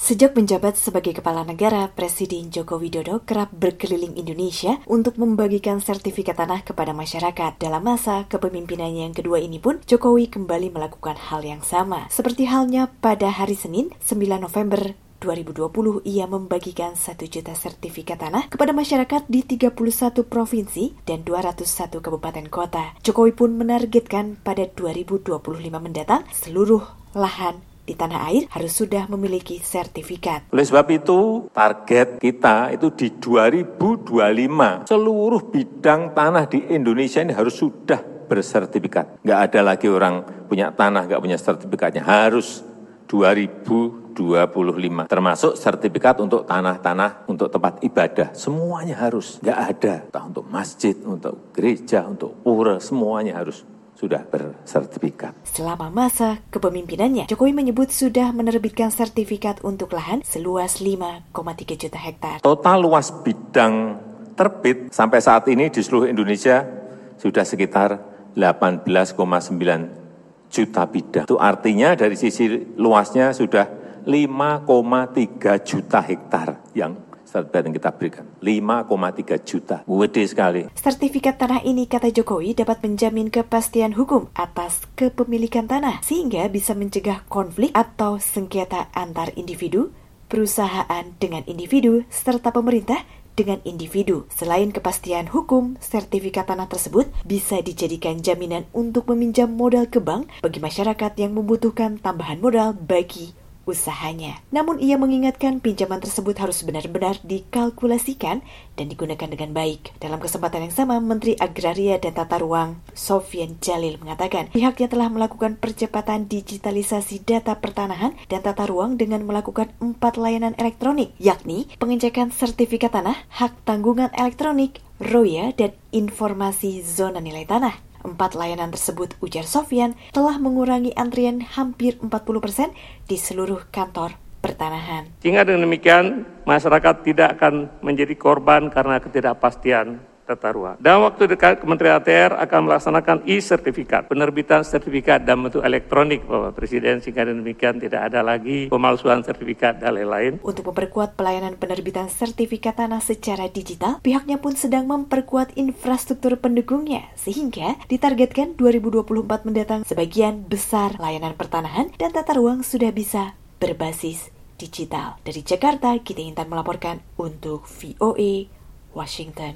Sejak menjabat sebagai kepala negara, Presiden Joko Widodo kerap berkeliling Indonesia untuk membagikan sertifikat tanah kepada masyarakat. Dalam masa kepemimpinannya yang kedua ini pun, Jokowi kembali melakukan hal yang sama. Seperti halnya pada hari Senin, 9 November 2020, ia membagikan 1 juta sertifikat tanah kepada masyarakat di 31 provinsi dan 201 kabupaten kota. Jokowi pun menargetkan pada 2025 mendatang, seluruh lahan di tanah air harus sudah memiliki sertifikat. Oleh sebab itu, target kita itu di 2025, seluruh bidang tanah di Indonesia ini harus sudah bersertifikat. Nggak ada lagi orang punya tanah, nggak punya sertifikatnya. Harus 2025, termasuk sertifikat untuk tanah-tanah, untuk tempat ibadah. Semuanya harus, nggak ada. Entah untuk masjid, untuk gereja, untuk pura, semuanya harus sudah bersertifikat. Selama masa kepemimpinannya, Jokowi menyebut sudah menerbitkan sertifikat untuk lahan seluas 5,3 juta hektar. Total luas bidang terbit sampai saat ini di seluruh Indonesia sudah sekitar 18,9 juta bidang. Itu artinya dari sisi luasnya sudah 5,3 juta hektar yang sertifikat yang kita berikan, 5,3 juta. Gede sekali. Sertifikat tanah ini, kata Jokowi, dapat menjamin kepastian hukum atas kepemilikan tanah, sehingga bisa mencegah konflik atau sengketa antar individu, perusahaan dengan individu, serta pemerintah dengan individu. Selain kepastian hukum, sertifikat tanah tersebut bisa dijadikan jaminan untuk meminjam modal ke bank bagi masyarakat yang membutuhkan tambahan modal bagi usahanya. Namun ia mengingatkan pinjaman tersebut harus benar-benar dikalkulasikan dan digunakan dengan baik. Dalam kesempatan yang sama, Menteri Agraria dan Tata Ruang Sofyan Djalil mengatakan pihaknya telah melakukan percepatan digitalisasi data pertanahan dan tata ruang dengan melakukan 4 layanan elektronik, yakni pengecekan sertifikat tanah, hak tanggungan elektronik, ROYA, dan informasi zona nilai tanah. 4 layanan tersebut, ujar Sofyan, telah mengurangi antrian hampir 40% di seluruh kantor pertanahan. Sehingga dengan demikian, masyarakat tidak akan menjadi korban karena ketidakpastian tata ruang. Dalam waktu dekat, Kementerian ATR akan melaksanakan e-sertifikat, penerbitan sertifikat dalam bentuk elektronik, Bapak Presiden, sehingga demikian tidak ada lagi pemalsuan sertifikat dan lain-lain. Untuk memperkuat pelayanan penerbitan sertifikat tanah secara digital, pihaknya pun sedang memperkuat infrastruktur pendukungnya, sehingga ditargetkan 2024 mendatang sebagian besar layanan pertanahan dan tata ruang sudah bisa berbasis digital. Dari Jakarta, Gita Intan melaporkan untuk VOA Washington.